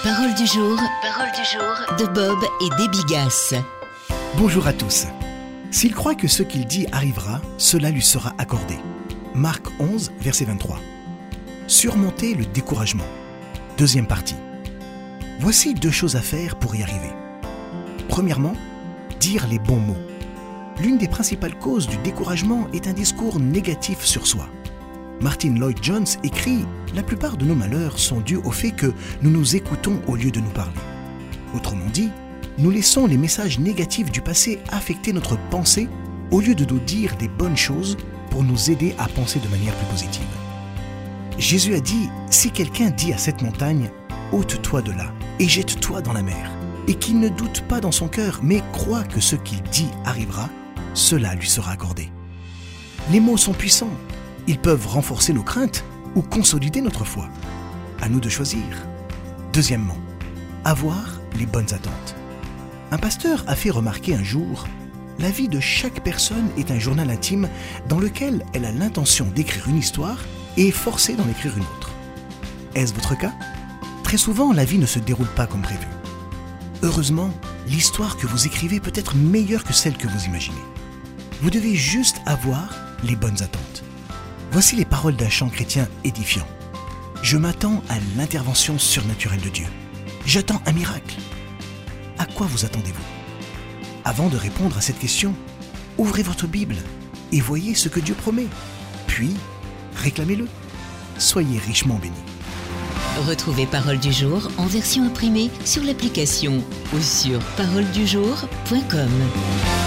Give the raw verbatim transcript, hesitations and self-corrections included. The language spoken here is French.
Parole du jour, parole du jour de Bob et Debbie Gass. Bonjour à tous. S'il croit que ce qu'il dit arrivera, cela lui sera accordé. Marc onze, verset vingt-trois. Surmonter le découragement. Deuxième partie. Voici deux choses à faire pour y arriver. Premièrement, dire les bons mots. L'une des principales causes du découragement est un discours négatif sur soi. Martin Lloyd-Jones écrit « La plupart de nos malheurs sont dus au fait que nous nous écoutons au lieu de nous parler ». Autrement dit, nous laissons les messages négatifs du passé affecter notre pensée au lieu de nous dire des bonnes choses pour nous aider à penser de manière plus positive. Jésus a dit « Si quelqu'un dit à cette montagne « ôte-toi de là et jette-toi dans la mer » et qu'il ne doute pas dans son cœur mais croit que ce qu'il dit arrivera, cela lui sera accordé. » Les mots sont puissants. Ils peuvent renforcer nos craintes ou consolider notre foi. À nous de choisir. Deuxièmement, avoir les bonnes attentes. Un pasteur a fait remarquer un jour « La vie de chaque personne est un journal intime dans lequel elle a l'intention d'écrire une histoire et est forcée d'en écrire une autre. » Est-ce votre cas ? Très souvent, la vie ne se déroule pas comme prévu. Heureusement, l'histoire que vous écrivez peut être meilleure que celle que vous imaginez. Vous devez juste avoir les bonnes attentes. Voici les paroles d'un chant chrétien édifiant. Je m'attends à l'intervention surnaturelle de Dieu. J'attends un miracle. À quoi vous attendez-vous ? Avant de répondre à cette question, ouvrez votre Bible et voyez ce que Dieu promet. Puis, réclamez-le. Soyez richement bénis. Retrouvez Parole du jour en version imprimée sur l'application ou sur parole du jour point com.